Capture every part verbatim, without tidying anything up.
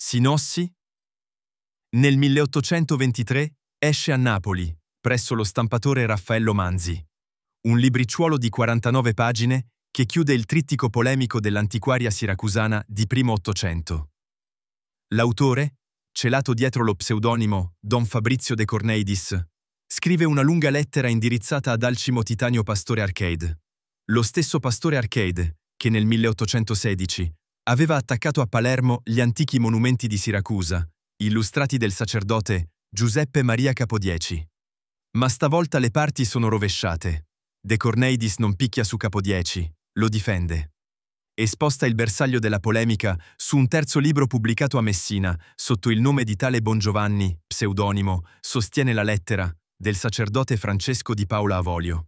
Sinossi? Nel milleottocentoventitré esce a Napoli, presso lo stampatore Raffaello Manzi, un libricciuolo di quarantanove pagine che chiude il trittico polemico dell'antiquaria siracusana di primo Ottocento. L'autore, celato dietro lo pseudonimo Don Fabrizio de Corneidis, scrive una lunga lettera indirizzata ad Alcimo Titanio Pastore Arcade, lo stesso Pastore Arcade che nel milleottocentosedici aveva attaccato a Palermo gli antichi monumenti di Siracusa, illustrati del sacerdote Giuseppe Maria Capodieci. Ma stavolta le parti sono rovesciate. De Corneidis non picchia su Capodieci, lo difende. E sposta il bersaglio della polemica su un terzo libro pubblicato a Messina, sotto il nome di tale Bongiovanni, pseudonimo, sostiene la lettera, del sacerdote Francesco di Paola Avolio.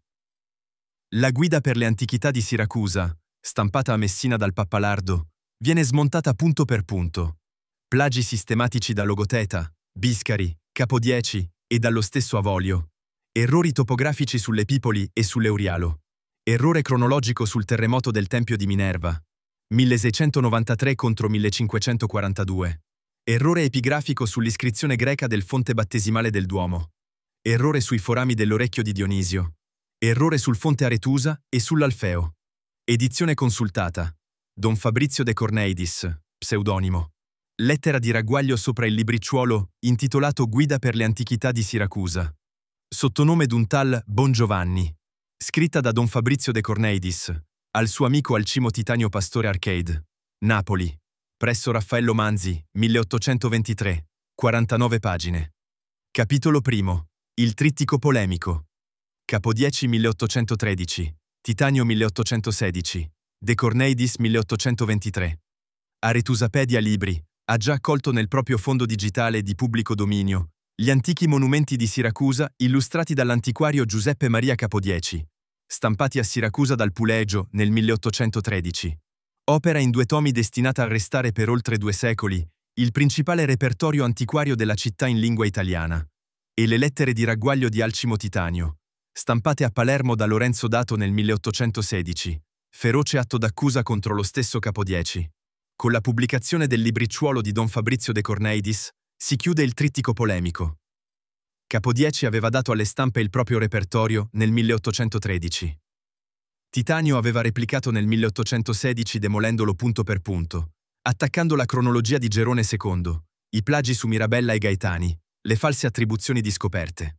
La guida per le antichità di Siracusa, stampata a Messina dal Pappalardo, viene smontata punto per punto. Plagi sistematici da Logoteta, Biscari, Capodieci e dallo stesso Avolio. Errori topografici sull'Epipoli e sull'Eurialo. Errore cronologico sul terremoto del Tempio di Minerva. milleseicentonovantatré contro millecinquecentoquarantadue. Errore epigrafico sull'iscrizione greca del fonte battesimale del Duomo. Errore sui forami dell'orecchio di Dionisio. Errore sul fonte Aretusa e sull'Alfeo. Edizione consultata. Don Fabrizio de Corneidis, pseudonimo. Lettera di ragguaglio sopra il libricciuolo intitolato Guida per le antichità di Siracusa. Sottonome d'un tal Bongiovanni. Scritta da Don Fabrizio de Corneidis, al suo amico Alcimo Titanio Pastore Arcade, Napoli, presso Raffaello Manzi, milleottocentoventitré, quarantanove pagine. Capitolo primo. Il trittico polemico. Capodieci milleottocentotredici, Titanio milleottocentosedici, De Corneidis milleottocentoventitré. Aretusapedia Libri ha già accolto nel proprio fondo digitale di pubblico dominio gli antichi monumenti di Siracusa illustrati dall'antiquario Giuseppe Maria Capodieci, stampati a Siracusa dal Pulegio nel milleottocentotredici. Opera in due tomi destinata a restare per oltre due secoli il principale repertorio antiquario della città in lingua italiana, e le lettere di ragguaglio di Alcimo Titanio, stampate a Palermo da Lorenzo Dato nel milleottocentosedici, feroce atto d'accusa contro lo stesso Capodieci. Con la pubblicazione del libricciuolo di Don Fabrizio de Corneidis si chiude il trittico polemico. Capodieci aveva dato alle stampe il proprio repertorio nel milleottocentotredici. Titanio aveva replicato nel milleottocentosedici demolendolo punto per punto, attaccando la cronologia di Gerone secondo, i plagi su Mirabella e Gaetani, le false attribuzioni di scoperte.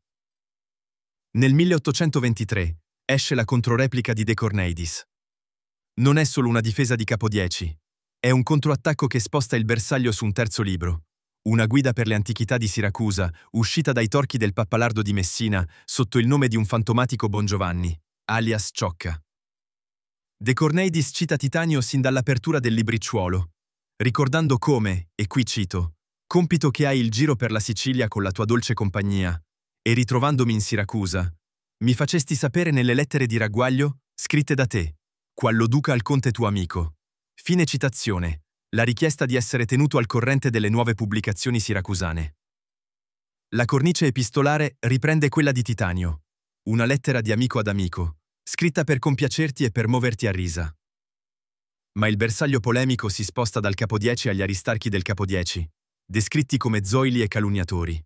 Nel milleottocentoventitré esce la controreplica di De Corneidis. Non è solo una difesa di Capodieci, è un controattacco che sposta il bersaglio su un terzo libro, una guida per le antichità di Siracusa, uscita dai torchi del Pappalardo di Messina sotto il nome di un fantomatico Bongiovanni, alias Ciocca. De Corneidis cita Titanio sin dall'apertura del libricciuolo, ricordando come, e qui cito, «Compito che hai il giro per la Sicilia con la tua dolce compagnia, e ritrovandomi in Siracusa, mi facesti sapere nelle lettere di ragguaglio, scritte da te, qual lo duca al conte tuo amico». Fine citazione. La richiesta di essere tenuto al corrente delle nuove pubblicazioni siracusane. La cornice epistolare riprende quella di Titanio, una lettera di amico ad amico, scritta per compiacerti e per muoverti a risa. Ma il bersaglio polemico si sposta dal Capodieci agli Aristarchi del Capodieci, descritti come zoili e calunniatori.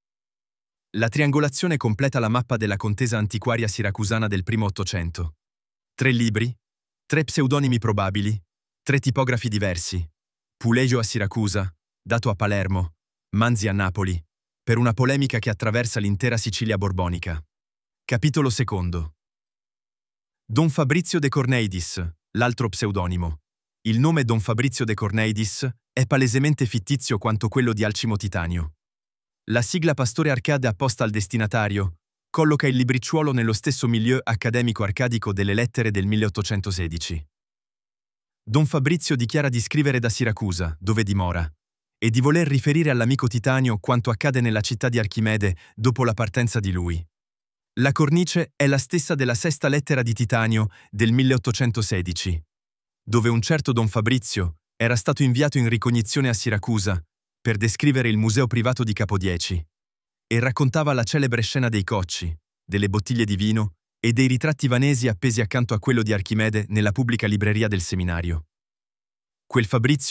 La triangolazione completa la mappa della contesa antiquaria siracusana del primo Ottocento. Tre libri, tre pseudonimi probabili, tre tipografi diversi. Pulegio a Siracusa, Dato a Palermo, Manzi a Napoli, per una polemica che attraversa l'intera Sicilia borbonica. Capitolo secondo. Don Fabrizio de Corneidis, l'altro pseudonimo. Il nome Don Fabrizio de Corneidis è palesemente fittizio quanto quello di Alcimo Titanio. La sigla Pastore Arcade apposta al destinatario colloca il libricciuolo nello stesso milieu accademico arcadico delle lettere del milleottocentosedici. Don Fabrizio dichiara di scrivere da Siracusa, dove dimora, e di voler riferire all'amico Titanio quanto accade nella città di Archimede dopo la partenza di lui. La cornice è la stessa della sesta lettera di Titanio del milleottocentosedici, dove un certo Don Fabrizio era stato inviato in ricognizione a Siracusa per descrivere il museo privato di Capodieci, e raccontava la celebre scena dei cocci, delle bottiglie di vino e dei ritratti vanesi appesi accanto a quello di Archimede nella pubblica libreria del seminario. Quel Fabrizio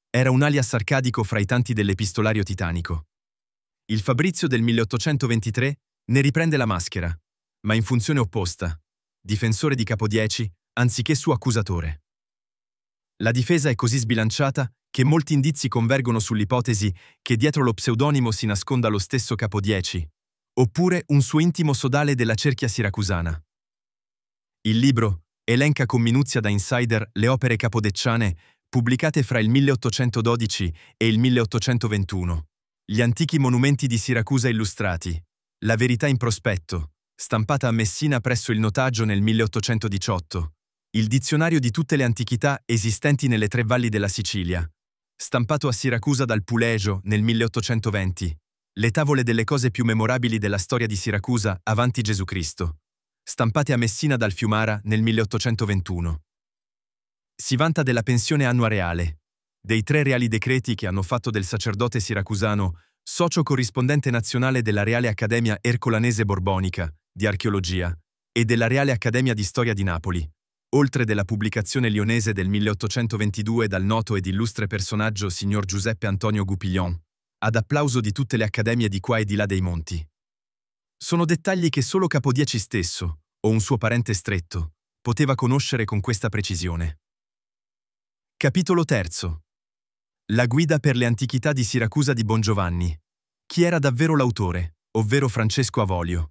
Era un alias arcadico fra i tanti dell'epistolario titanico. Il Fabrizio del milleottocentoventitré ne riprende la maschera, ma in funzione opposta, difensore di Capodieci anziché suo accusatore. La difesa è così sbilanciata che molti indizi convergono sull'ipotesi che dietro lo pseudonimo si nasconda lo stesso Capodieci, oppure un suo intimo sodale della cerchia siracusana. Il libro elenca con minuzia da insider le opere capodecciane pubblicate fra il milleottocentododici e il milleottocentoventuno, gli antichi monumenti di Siracusa illustrati, la Verità in prospetto, stampata a Messina presso il notaggio nel milleottocentodiciotto, il dizionario di tutte le antichità esistenti nelle tre valli della Sicilia, stampato a Siracusa dal Pulegio nel milleottocentoventi, le tavole delle cose più memorabili della storia di Siracusa avanti Gesù Cristo, stampate a Messina dal Fiumara nel milleottocentoventuno. Si vanta della pensione annua reale, dei tre reali decreti che hanno fatto del sacerdote siracusano socio corrispondente nazionale della Reale Accademia Ercolanese Borbonica di Archeologia e della Reale Accademia di Storia di Napoli, oltre della pubblicazione lionese del milleottocentoventidue dal noto ed illustre personaggio signor Giuseppe Antonio Goupillon, ad applauso di tutte le accademie di qua e di là dei monti. Sono dettagli che solo Capodieci stesso, o un suo parente stretto, poteva conoscere con questa precisione. Capitolo terzo. La guida per le antichità di Siracusa di Bongiovanni. Chi era davvero l'autore, ovvero Francesco Avolio?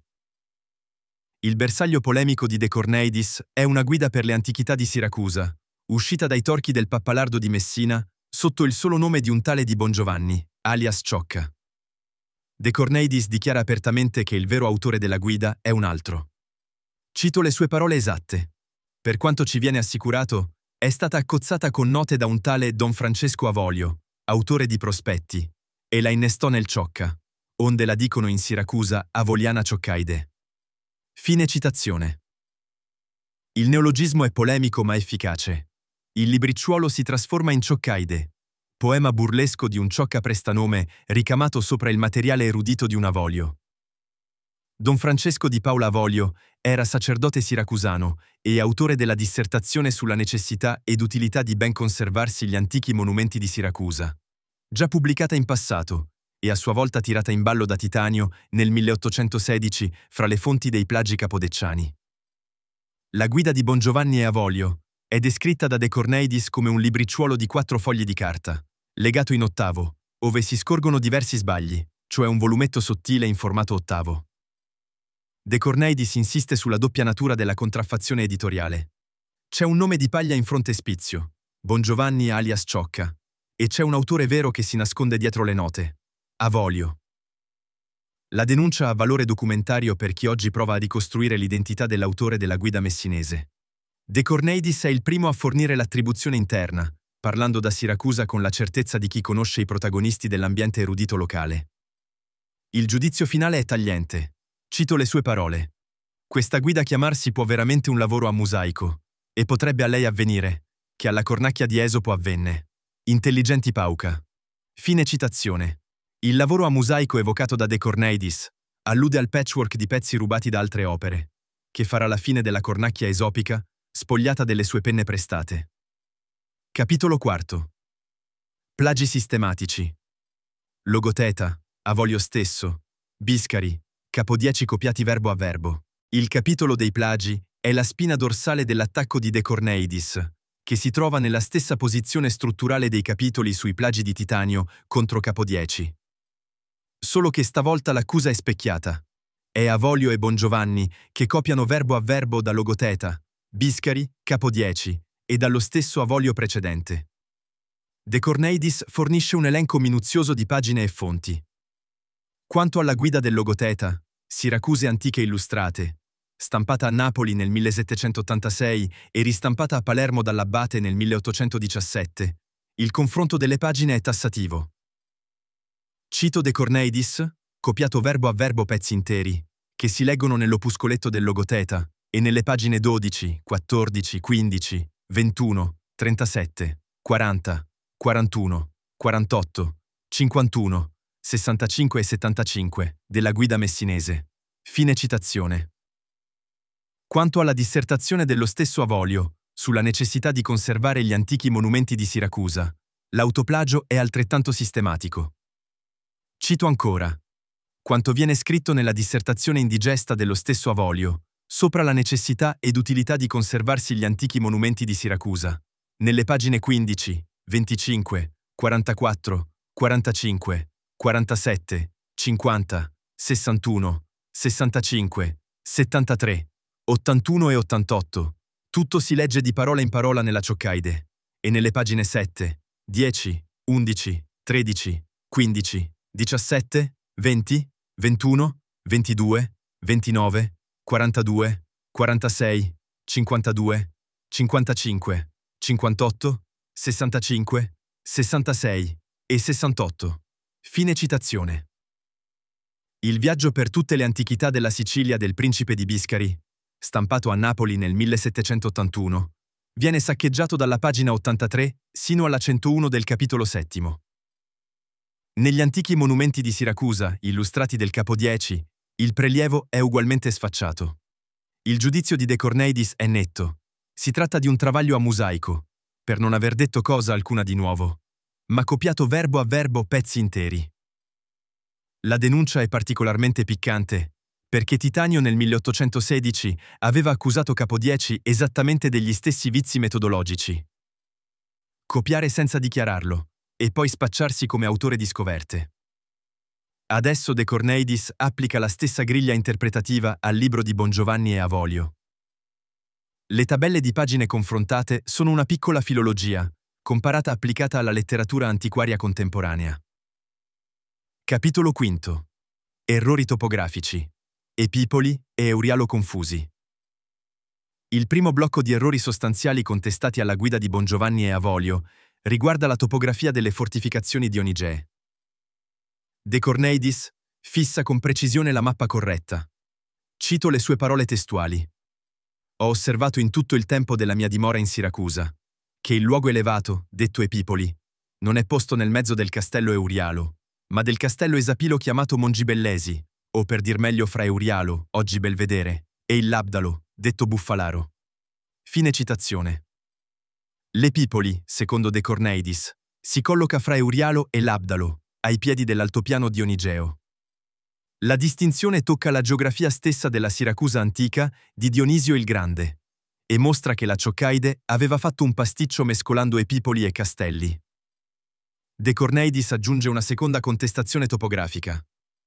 Il bersaglio polemico di De Corneidis è una guida per le antichità di Siracusa, uscita dai torchi del Pappalardo di Messina, sotto il solo nome di un tale di Bongiovanni, alias Ciocca. De Corneidis dichiara apertamente che il vero autore della guida è un altro. Cito le sue parole esatte. Per quanto ci viene assicurato, è stata accozzata con note da un tale Don Francesco Avolio, autore di prospetti, e la innestò nel Ciocca, onde la dicono in Siracusa Avoliana Cioccaide. Fine citazione. Il neologismo è polemico ma efficace. Il libricciuolo si trasforma in Cioccaide, poema burlesco di un ciocca prestanome ricamato sopra il materiale erudito di un Avolio. Don Francesco di Paula Avolio era sacerdote siracusano e autore della dissertazione sulla necessità ed utilità di ben conservarsi gli antichi monumenti di Siracusa, già pubblicata in passato e a sua volta tirata in ballo da Titanio nel milleottocentosedici fra le fonti dei plagi capodecciani. La guida di Bongiovanni e Avolio è descritta da De Corneidis come un libricciuolo di quattro fogli di carta, legato in ottavo, ove si scorgono diversi sbagli, cioè un volumetto sottile in formato ottavo. De Corneidis insiste sulla doppia natura della contraffazione editoriale. C'è un nome di paglia in frontespizio, Bongiovanni alias Ciocca, e c'è un autore vero che si nasconde dietro le note, Avolio. La denuncia ha valore documentario per chi oggi prova a ricostruire l'identità dell'autore della guida messinese. De Corneidis è il primo a fornire l'attribuzione interna, parlando da Siracusa con la certezza di chi conosce i protagonisti dell'ambiente erudito locale. Il giudizio finale è tagliente. Cito le sue parole. Questa guida chiamarsi può veramente un lavoro a mosaico, e potrebbe a lei avvenire, che alla cornacchia di Esopo avvenne. Intelligenti pauca. Fine citazione. Il lavoro a mosaico evocato da De Corneidis allude al patchwork di pezzi rubati da altre opere, che farà la fine della cornacchia esopica, spogliata delle sue penne prestate. Capitolo quarto. Plagi sistematici. Logoteta, Avolio stesso, Biscari, Capodieci copiati verbo a verbo. Il capitolo dei plagi è la spina dorsale dell'attacco di De Corneidis, che si trova nella stessa posizione strutturale dei capitoli sui plagi di Titanio contro Capodieci. Solo che stavolta l'accusa è specchiata. È Avolio e Bongiovanni che copiano verbo a verbo da Logoteta, Biscari, Capodieci e dallo stesso Avolio precedente. De Corneidis fornisce un elenco minuzioso di pagine e fonti. Quanto alla guida del Logoteta, Siracuse antiche illustrate, stampata a Napoli nel millesettecentottantasei e ristampata a Palermo dall'Abbate nel milleottocentodiciassette, il confronto delle pagine è tassativo. Cito De Corneidis, copiato verbo a verbo pezzi interi, che si leggono nell'opuscoletto del Logoteta e nelle pagine dodici, quattordici, quindici, ventuno, trentasette, quaranta, quarantuno, quarantotto, cinquantuno, sessantacinque e settantacinque della guida messinese. Fine citazione. Quanto alla dissertazione dello stesso Avolio sulla necessità di conservare gli antichi monumenti di Siracusa, L'autoplagio è altrettanto sistematico. Cito ancora quanto viene scritto nella dissertazione indigesta dello stesso Avolio, sopra la necessità ed utilità di conservarsi gli antichi monumenti di Siracusa, nelle pagine quindici, venticinque, quarantaquattro, quarantacinque, quarantasette, cinquanta, sessantuno, sessantacinque, settantatré, ottantuno e ottantotto. Tutto si legge di parola in parola nella Cioccaide, e nelle pagine sette, dieci, undici, tredici, quindici, diciassette, venti, ventuno, ventidue, ventinove, quarantadue, quarantasei, cinquantadue, cinquantacinque, cinquantotto, sessantacinque, sessantasei e sessantotto. Fine citazione. Il viaggio per tutte le antichità della Sicilia del principe di Biscari, stampato a Napoli nel millesettecentottantuno, viene saccheggiato dalla pagina ottantatré sino alla centouno del capitolo settimo. Negli antichi monumenti di Siracusa, illustrati del capo dieci, il prelievo è ugualmente sfacciato. Il giudizio di De Corneidis è netto. Si tratta di un travaglio a mosaico, per non aver detto cosa alcuna di nuovo, ma copiato verbo a verbo pezzi interi. La denuncia è particolarmente piccante, perché Titanio nel milleottocentosedici aveva accusato Capo dieci esattamente degli stessi vizi metodologici. Copiare senza dichiararlo, e poi spacciarsi come autore di scoperte. Adesso De Corneidis applica la stessa griglia interpretativa al libro di Bongiovanni e Avolio. Le tabelle di pagine confrontate sono una piccola filologia, comparata applicata alla letteratura antiquaria contemporanea. Capitolo quinto. Errori topografici. Epipoli e Eurialo confusi. Il primo blocco di errori sostanziali contestati alla guida di Bongiovanni e Avolio riguarda la topografia delle fortificazioni dionigee. De Corneidis fissa con precisione la mappa corretta. Cito le sue parole testuali. Ho osservato in tutto il tempo della mia dimora in Siracusa che il luogo elevato, detto Epipoli, non è posto nel mezzo del castello Eurialo, ma del castello Esapilo chiamato Mongibellesi, o per dir meglio fra Eurialo, oggi Belvedere, e il Labdalo, detto Buffalaro. Fine citazione. L'Epipoli, secondo De Corneidis, si colloca fra Eurialo e Labdalo, ai piedi dell'altopiano dionigeo. La distinzione tocca la geografia stessa della Siracusa antica di Dionisio il Grande e mostra che la Cioccaide aveva fatto un pasticcio mescolando epipoli e castelli. De Corneidis aggiunge una seconda contestazione topografica.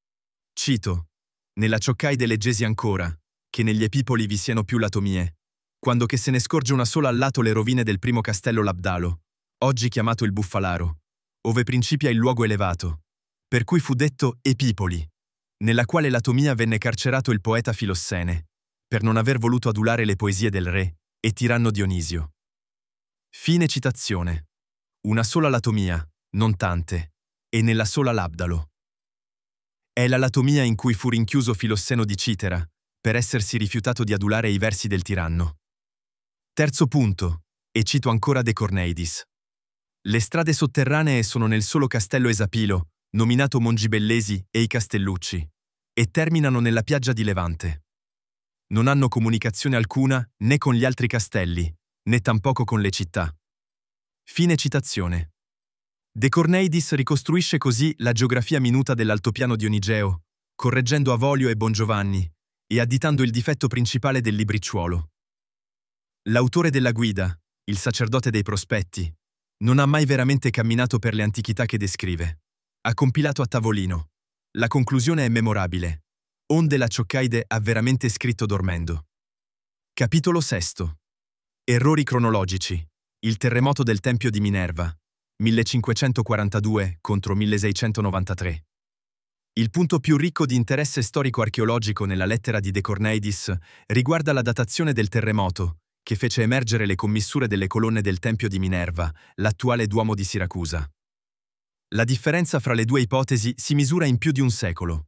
Cito: nella Cioccaide leggesi ancora che negli epipoli vi siano più latomie, quando che se ne scorge una sola al lato le rovine del primo castello Labdalo, oggi chiamato il Buffalaro, ove principia il luogo elevato, per cui fu detto Epipoli, nella quale latomia venne carcerato il poeta Filossene, per non aver voluto adulare le poesie del re e tiranno Dionisio. Fine citazione. Una sola latomia, non tante, e nella sola Labdalo. È la latomia in cui fu rinchiuso Filosseno di Citera, per essersi rifiutato di adulare i versi del tiranno. Terzo punto, e cito ancora De Corneidis. Le strade sotterranee sono nel solo castello Esapilo, nominato Mongibellesi e i Castellucci, e terminano nella piaggia di Levante. Non hanno comunicazione alcuna né con gli altri castelli, né tampoco con le città. Fine citazione. De Corneidis ricostruisce così la geografia minuta dell'altopiano dionigeo, correggendo Avolio e Bongiovanni e additando il difetto principale del libricciuolo. L'autore della guida, il sacerdote dei prospetti, non ha mai veramente camminato per le antichità che descrive. Ha compilato a tavolino. La conclusione è memorabile. Onde la Cioccaide ha veramente scritto dormendo. Capitolo sesto. Errori cronologici. Il terremoto del Tempio di Minerva, millecinquecentoquarantadue contro milleseicentonovantatré. Il punto più ricco di interesse storico-archeologico nella lettera di De Corneidis riguarda la datazione del terremoto, che fece emergere le commissure delle colonne del Tempio di Minerva, l'attuale Duomo di Siracusa. La differenza fra le due ipotesi si misura in più di un secolo.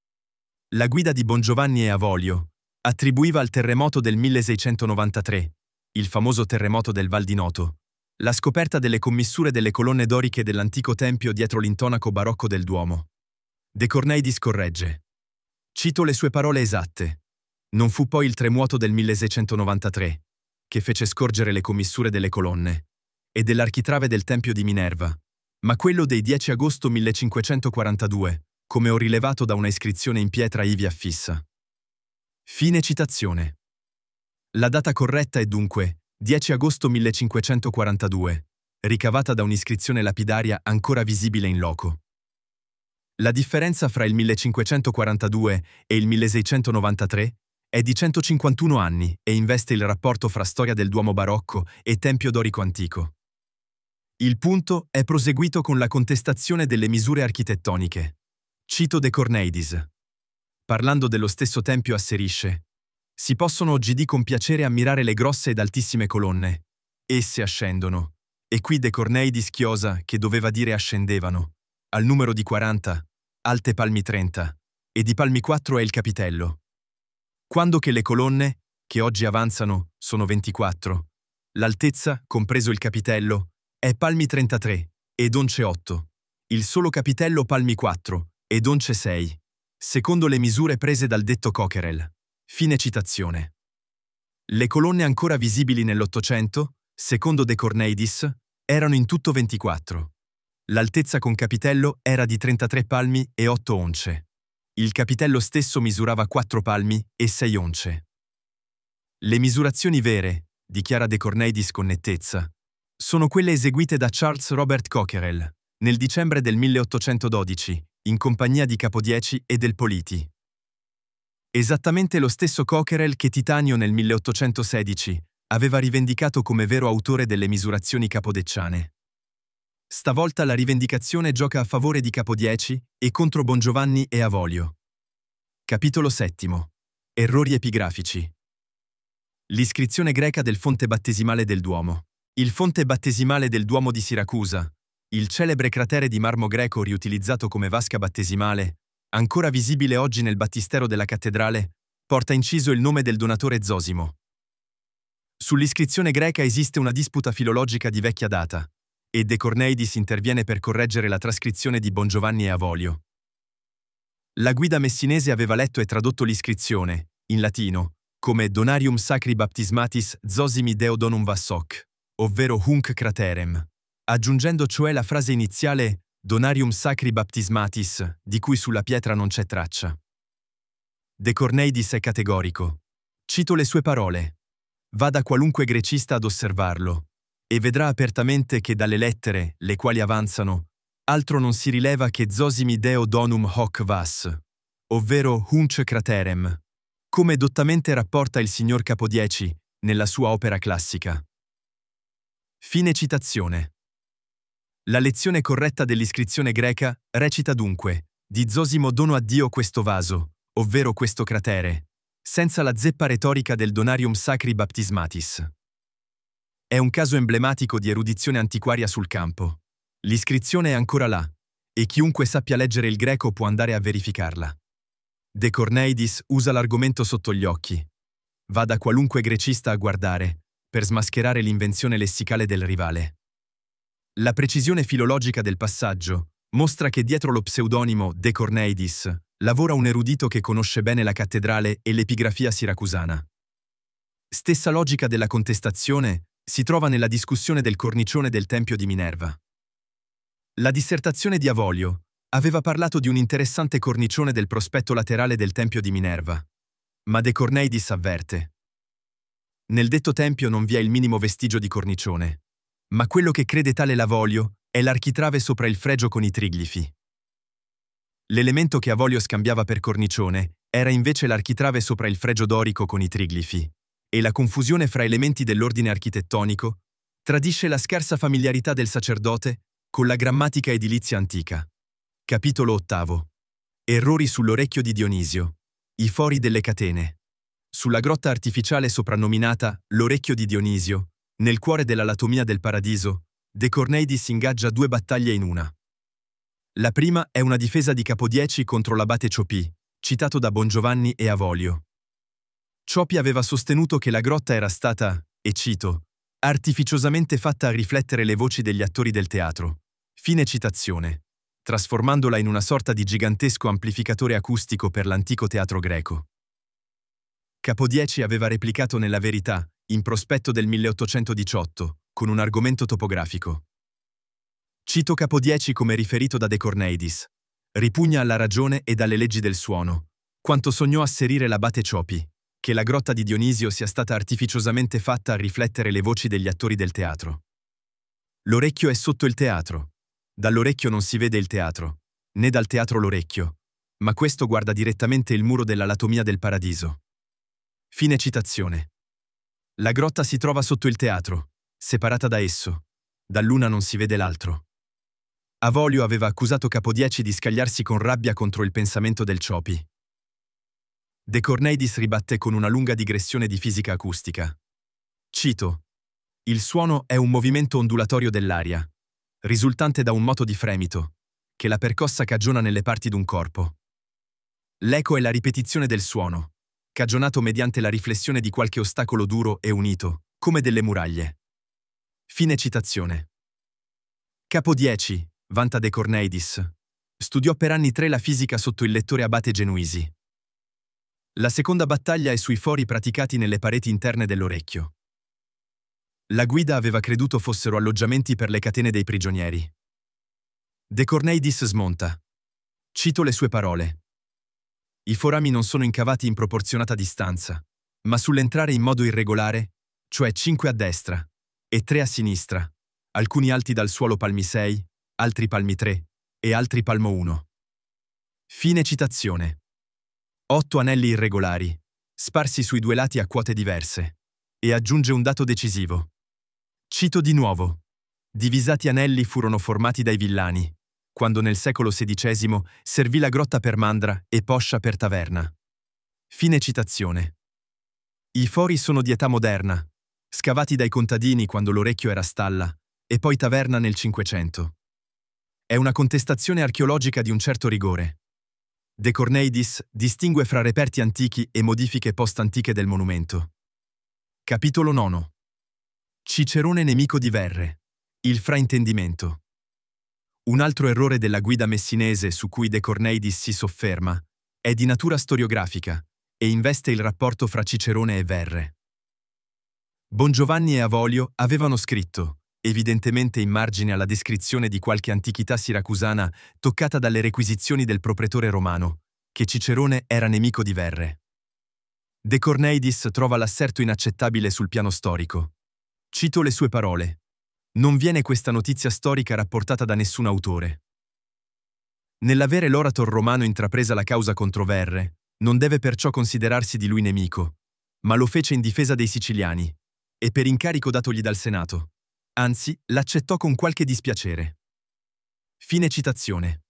La guida di Bongiovanni e Avolio attribuiva al terremoto del milleseicentonovantatré, il famoso terremoto del Val di Noto, la scoperta delle commissure delle colonne doriche dell'antico tempio dietro l'intonaco barocco del Duomo. De Corneidis corregge. Cito le sue parole esatte. Non fu poi il terremoto del milleseicentonovantatré che fece scorgere le commissure delle colonne, e dell'architrave del Tempio di Minerva, ma quello dei dieci agosto millecinquecentoquarantadue, come ho rilevato da una iscrizione in pietra ivi affissa. Fine citazione. La data corretta è dunque dieci agosto millecinquecentoquarantadue, ricavata da un'iscrizione lapidaria ancora visibile in loco. La differenza fra il millecinquecentoquarantadue e il milleseicentonovantatré è di centocinquantuno anni e investe il rapporto fra storia del Duomo barocco e Tempio dorico antico. Il punto è proseguito con la contestazione delle misure architettoniche. Cito De Corneidis. Parlando dello stesso tempio asserisce: si possono oggidì con piacere ammirare le grosse ed altissime colonne. Esse ascendono, e qui De Corneidis chiosa che doveva dire ascendevano, al numero di quaranta, alte palmi trenta, e di palmi quattro è il capitello. Quando che le colonne, che oggi avanzano, sono ventiquattro, l'altezza, compreso il capitello, è palmi trentatré, ed once otto, il solo capitello palmi quattro, ed once sei, secondo le misure prese dal detto Coquerel. Fine citazione. Le colonne ancora visibili nell'Ottocento, secondo De Corneidis, erano in tutto ventiquattro. L'altezza con capitello era di trentatré palmi e otto once. Il capitello stesso misurava quattro palmi e sei once. Le misurazioni vere, dichiara De Corneidis con nettezza, sono quelle eseguite da Charles Robert Coquerel nel dicembre del milleottocentododici, in compagnia di Capodieci e del Politi. Esattamente lo stesso Coquerel che Titanio nel milleottocentosedici aveva rivendicato come vero autore delle misurazioni capodecciane. Stavolta la rivendicazione gioca a favore di Capodieci e contro Bongiovanni e Avolio. Capitolo settimo. Errori epigrafici. L'iscrizione greca del fonte battesimale del Duomo. Il fonte battesimale del Duomo di Siracusa, il celebre cratere di marmo greco riutilizzato come vasca battesimale, ancora visibile oggi nel battistero della cattedrale, porta inciso il nome del donatore Zosimo. Sull'iscrizione greca esiste una disputa filologica di vecchia data, e De Corneidis interviene per correggere la trascrizione di Bongiovanni e Avolio. La guida messinese aveva letto e tradotto l'iscrizione, in latino, come Donarium Sacri Baptismatis Zosimi Deo Donum Vassoc, ovvero Hunc Craterem, aggiungendo cioè la frase iniziale Donarium Sacri Baptismatis, di cui sulla pietra non c'è traccia. De Corneidis è categorico. Cito le sue parole. Vada qualunque grecista ad osservarlo, e vedrà apertamente che dalle lettere, le quali avanzano, altro non si rileva che Zosimi Deo Donum Hoc Vas, ovvero Hunc Craterem, come dottamente rapporta il signor Capodieci nella sua opera classica. Fine citazione. La lezione corretta dell'iscrizione greca recita dunque: di Zosimo dono a Dio questo vaso, ovvero questo cratere, senza la zeppa retorica del Donarium Sacri Baptismatis. È un caso emblematico di erudizione antiquaria sul campo. L'iscrizione è ancora là, e chiunque sappia leggere il greco può andare a verificarla. De Corneidis usa l'argomento sotto gli occhi. Va da qualunque grecista a guardare, per smascherare l'invenzione lessicale del rivale. La precisione filologica del passaggio mostra che dietro lo pseudonimo De Corneidis lavora un erudito che conosce bene la cattedrale e l'epigrafia siracusana. Stessa logica della contestazione si trova nella discussione del cornicione del Tempio di Minerva. La dissertazione di Avolio aveva parlato di un interessante cornicione del prospetto laterale del Tempio di Minerva, ma De Corneidis avverte: nel detto tempio non vi è il minimo vestigio di cornicione, ma quello che crede tale l'Avolio è l'architrave sopra il fregio con i triglifi. L'elemento che Avolio scambiava per cornicione era invece l'architrave sopra il fregio dorico con i triglifi, e la confusione fra elementi dell'ordine architettonico tradisce la scarsa familiarità del sacerdote con la grammatica edilizia antica. Capitolo ottavo. Errori sull'orecchio di Dionisio. I fori delle catene. Sulla grotta artificiale soprannominata l'Orecchio di Dionisio, nel cuore dell'Anatomia del Paradiso, De Corneidis ingaggia due battaglie in una. La prima è una difesa di Capodieci contro l'abate Ciopì, citato da Bongiovanni e Avolio. Ciopì aveva sostenuto che la grotta era stata, e cito, artificiosamente fatta a riflettere le voci degli attori del teatro. Fine citazione, trasformandola in una sorta di gigantesco amplificatore acustico per l'antico teatro greco. Capodieci aveva replicato nella Verità, in prospetto del milleottocentodiciotto, con un argomento topografico. Cito Capodieci come riferito da De Corneidis. Ripugna alla ragione e dalle leggi del suono, quanto sognò asserire l'abate Ciopi, che la grotta di Dionisio sia stata artificiosamente fatta a riflettere le voci degli attori del teatro. L'orecchio è sotto il teatro. Dall'orecchio non si vede il teatro, né dal teatro l'orecchio, ma questo guarda direttamente il muro dell'anatomia del paradiso. Fine citazione. La grotta si trova sotto il teatro, separata da esso. Dall'una non si vede l'altro. Avolio aveva accusato Capodieci di scagliarsi con rabbia contro il pensamento del Ciopi. De Corneidis ribatte con una lunga digressione di fisica acustica. Cito: il suono è un movimento ondulatorio dell'aria, risultante da un moto di fremito, che la percossa cagiona nelle parti d'un corpo. L'eco è la ripetizione del suono, cagionato mediante la riflessione di qualche ostacolo duro e unito, come delle muraglie. Fine citazione. Capodieci, vanta De Corneidis, studiò per anni tre la fisica sotto il lettore abate Genuisi. La seconda battaglia è sui fori praticati nelle pareti interne dell'orecchio. La guida aveva creduto fossero alloggiamenti per le catene dei prigionieri. De Corneidis smonta. Cito le sue parole. I forami non sono incavati in proporzionata distanza, ma sull'entrare in modo irregolare, cioè cinque a destra e tre a sinistra, alcuni alti dal suolo palmi sei, altri palmi tre e altri palmo uno. Fine citazione. Otto anelli irregolari, sparsi sui due lati a quote diverse, e aggiunge un dato decisivo. Cito di nuovo. Divisati anelli furono formati dai villani, quando nel secolo sedicesimo servì la grotta per mandra e poscia per taverna. Fine citazione. I fori sono di età moderna, scavati dai contadini quando l'orecchio era stalla, e poi taverna nel Cinquecento. È una contestazione archeologica di un certo rigore. De Corneidis distingue fra reperti antichi e modifiche post-antiche del monumento. Capitolo nono. Cicerone nemico di Verre. Il fraintendimento. Un altro errore della guida messinese su cui De Corneidis si sofferma è di natura storiografica e investe il rapporto fra Cicerone e Verre. Bongiovanni e Avolio avevano scritto, evidentemente in margine alla descrizione di qualche antichità siracusana toccata dalle requisizioni del propretore romano, che Cicerone era nemico di Verre. De Corneidis trova l'asserto inaccettabile sul piano storico. Cito le sue parole. Non viene questa notizia storica rapportata da nessun autore. Nell'avere l'orator romano intrapresa la causa contro Verre, non deve perciò considerarsi di lui nemico, ma lo fece in difesa dei siciliani, e per incarico datogli dal Senato. Anzi, l'accettò con qualche dispiacere. Fine citazione.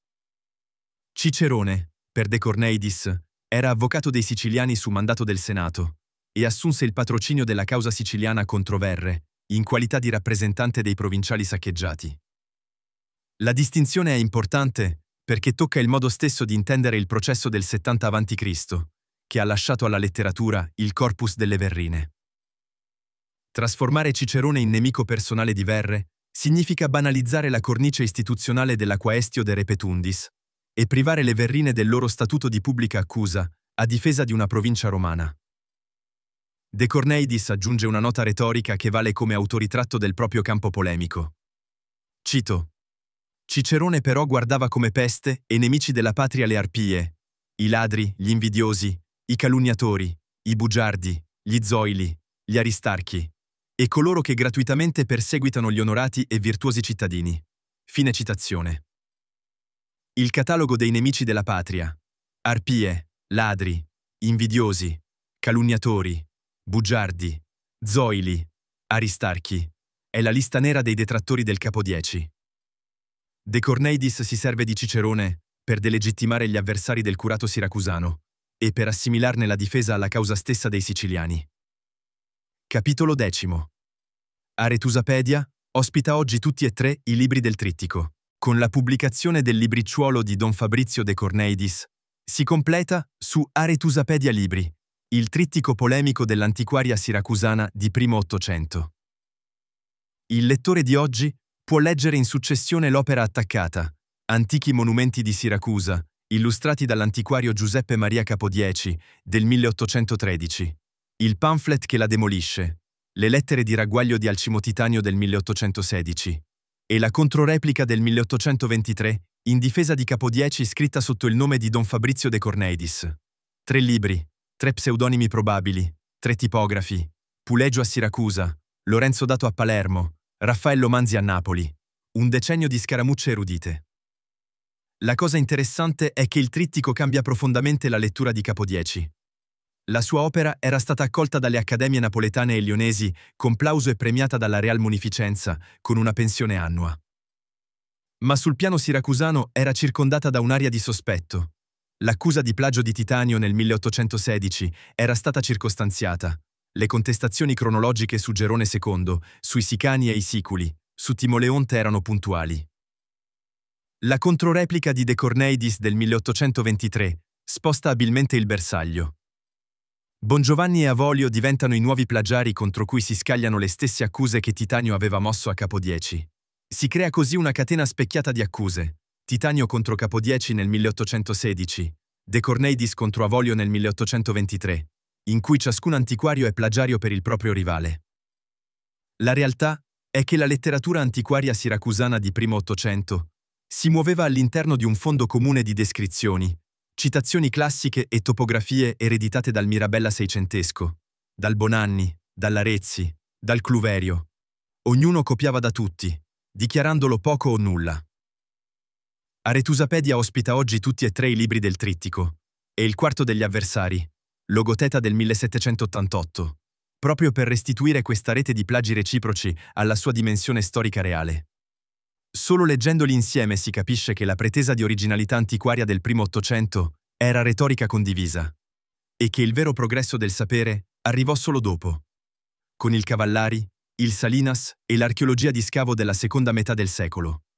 Cicerone, per De Corneidis, era avvocato dei siciliani su mandato del Senato e assunse il patrocinio della causa siciliana contro Verre, in qualità di rappresentante dei provinciali saccheggiati. La distinzione è importante perché tocca il modo stesso di intendere il processo del settanta avanti Cristo, che ha lasciato alla letteratura il corpus delle Verrine. Trasformare Cicerone in nemico personale di Verre significa banalizzare la cornice istituzionale della quaestio de repetundis e privare le Verrine del loro statuto di pubblica accusa a difesa di una provincia romana. De Corneidis aggiunge una nota retorica che vale come autoritratto del proprio campo polemico. Cito: Cicerone però guardava come peste e nemici della patria le arpie, i ladri, gli invidiosi, i calunniatori, i bugiardi, gli zoili, gli aristarchi, e coloro che gratuitamente perseguitano gli onorati e virtuosi cittadini. Fine citazione. Il catalogo dei nemici della patria: arpie, ladri, invidiosi, calunniatori, bugiardi, zoili, aristarchi, è la lista nera dei detrattori del Capodieci. De Corneidis si serve di Cicerone per delegittimare gli avversari del curato siracusano e per assimilarne la difesa alla causa stessa dei siciliani. Capitolo decimo. Aretusapedia ospita oggi tutti e tre i libri del trittico. Con la pubblicazione del libricciuolo di Don Fabrizio De Corneidis, si completa su Aretusapedia Libri, il trittico polemico dell'antiquaria siracusana di primo Ottocento. Il lettore di oggi può leggere in successione l'opera attaccata, Antichi monumenti di Siracusa, illustrati dall'antiquario Giuseppe Maria Capodieci, del milleottocentotredici, il pamphlet che la demolisce, le lettere di ragguaglio di Alcimotitanio del milleottocentosedici e la controreplica del milleottocentoventitré in difesa di Capodieci scritta sotto il nome di Don Fabrizio de Corneidis. Tre libri, tre pseudonimi probabili, tre tipografi, Pulegio a Siracusa, Lorenzo Dato a Palermo, Raffaello Manzi a Napoli. Un decennio di scaramucce erudite. La cosa interessante è che il trittico cambia profondamente la lettura di Capodieci. La sua opera era stata accolta dalle accademie napoletane e lionesi con plauso e premiata dalla Real Munificenza con una pensione annua. Ma sul piano siracusano era circondata da un'aria di sospetto. L'accusa di plagio di Titanio nel milleottocentosedici era stata circostanziata. Le contestazioni cronologiche su Gerone secondo, sui Sicani e i Siculi, su Timoleonte erano puntuali. La controreplica di De Corneidis del milleottocentoventitré sposta abilmente il bersaglio. Bongiovanni e Avolio diventano i nuovi plagiari contro cui si scagliano le stesse accuse che Titanio aveva mosso a Capodieci. Si crea così una catena specchiata di accuse. Titanio contro Capodieci nel milleottocentosedici, De Corneidis contro Avolio nel milleottocentoventitré, in cui ciascun antiquario è plagiario per il proprio rivale. La realtà è che la letteratura antiquaria siracusana di primo Ottocento si muoveva all'interno di un fondo comune di descrizioni, citazioni classiche e topografie ereditate dal Mirabella seicentesco, dal Bonanni, dall'Arezzi, dal Cluverio. Ognuno copiava da tutti, dichiarandolo poco o nulla. Aretusapedia ospita oggi tutti e tre i libri del trittico, e il quarto degli avversari, Logoteta del millesettecentottantotto, proprio per restituire questa rete di plagi reciproci alla sua dimensione storica reale. Solo leggendoli insieme si capisce che la pretesa di originalità antiquaria del primo Ottocento era retorica condivisa, e che il vero progresso del sapere arrivò solo dopo, con il Cavallari, il Salinas e l'archeologia di scavo della seconda metà del secolo.